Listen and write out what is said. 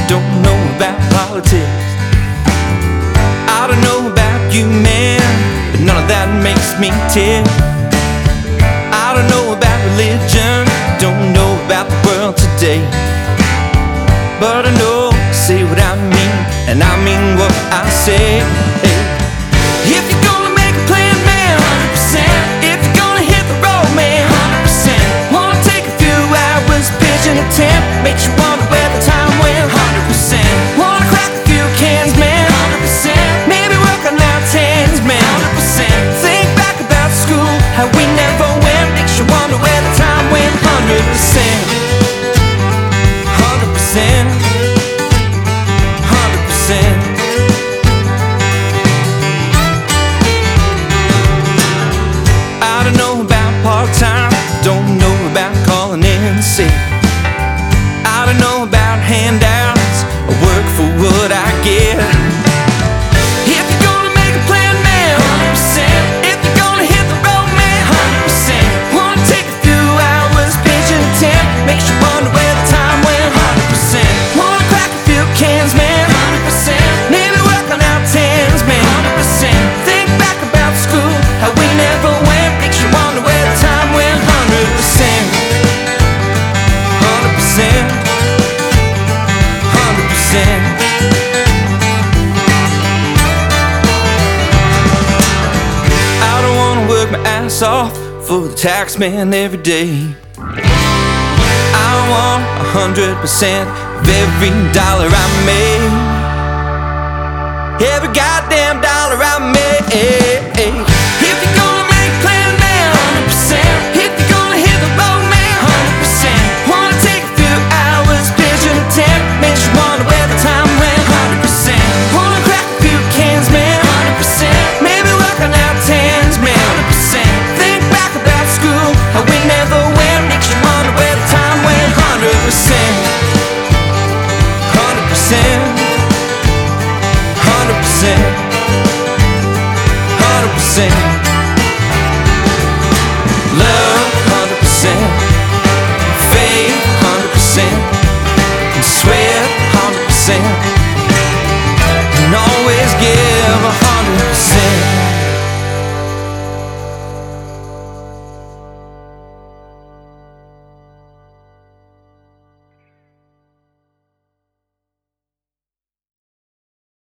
don't know about politics. I don't know about you, man, but none of that makes me tick. I don't know about religion, don't know about the world today, but I know I say what I mean, and I mean what I say. Hey. If you're gonna make a plan, man, 100%. If you're gonna hit the road, man, 100%. Wanna take a few hours pitching a tent, makes you wonder where the time went, 100%. Wanna crack a few cans, man, 100%. Maybe work on our tens, man, 100%. Think back about school, how we never went, makes you wonder where the time went, 100%. 100%. 100%. I don't know about part-time, don't know about calling in sick. I don't know about handouts, I work for what I get. If you're gonna make a plan, man, 100%. If you're gonna hit the road, man, 100%. Wanna take a few hours pitching a tent, makes you wonder where the time went, 100%. Wanna crack a few cans, man, 100%. Maybe work on our tens, man, 100%. Think back about school, how we never went, makes you wonder where the time went, 100%. 100%. 100%. I don't wanna work my ass off for the tax man every day. I want 100% of every dollar